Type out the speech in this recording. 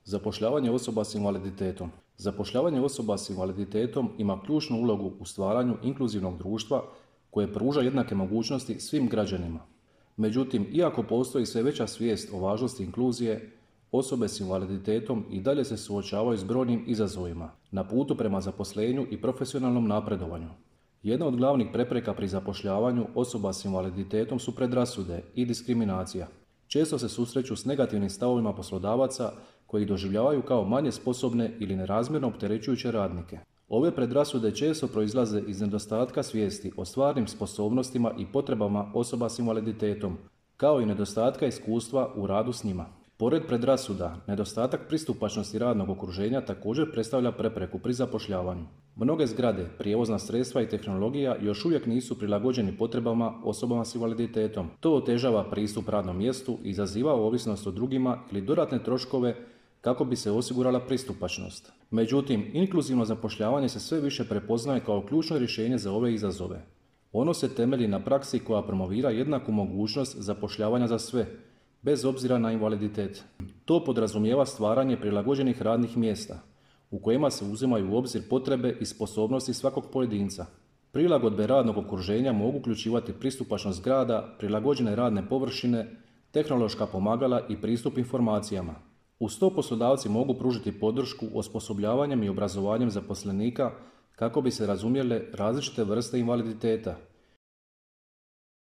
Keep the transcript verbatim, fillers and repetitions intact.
Zapošljavanje osoba s invaliditetom. Zapošljavanje osoba s invaliditetom ima ključnu ulogu u stvaranju inkluzivnog društva koje pruža jednake mogućnosti svim građanima. Međutim, iako postoji sve veća svijest o važnosti inkluzije, osobe s invaliditetom i dalje se suočavaju s brojnim izazovima na putu prema zaposlenju i profesionalnom napredovanju. Jedna od glavnih prepreka pri zapošljavanju osoba s invaliditetom su predrasude i diskriminacija. Često se susreću s negativnim stavovima poslodavaca koji ih doživljavaju kao manje sposobne ili nerazmjerno opterećujuće radnike. Ove predrasude često proizlaze iz nedostatka svijesti o stvarnim sposobnostima i potrebama osoba s invaliditetom, kao i nedostatka iskustva u radu s njima. Pored predrasuda, nedostatak pristupačnosti radnog okruženja također predstavlja prepreku pri zapošljavanju. Mnoge zgrade, prijevozna sredstva i tehnologija još uvijek nisu prilagođeni potrebama osobama s invaliditetom. To otežava pristup radnom mjestu i izaziva ovisnost o drugima ili dodatne troškove kako bi se osigurala pristupačnost. Međutim, inkluzivno zapošljavanje se sve više prepoznaje kao ključno rješenje za ove izazove. Ono se temelji na praksi koja promovira jednaku mogućnost zapošljavanja za sve, bez obzira na invaliditet. To podrazumijeva stvaranje prilagođenih radnih mjesta, u kojima se uzimaju u obzir potrebe i sposobnosti svakog pojedinca. Prilagodbe radnog okruženja mogu uključivati pristupačnost zgrada, prilagođene radne površine, tehnološka pomagala i pristup informacijama. Uz to poslodavci mogu pružiti podršku osposobljavanjem i obrazovanjem zaposlenika kako bi se razumjele različite vrste invaliditeta.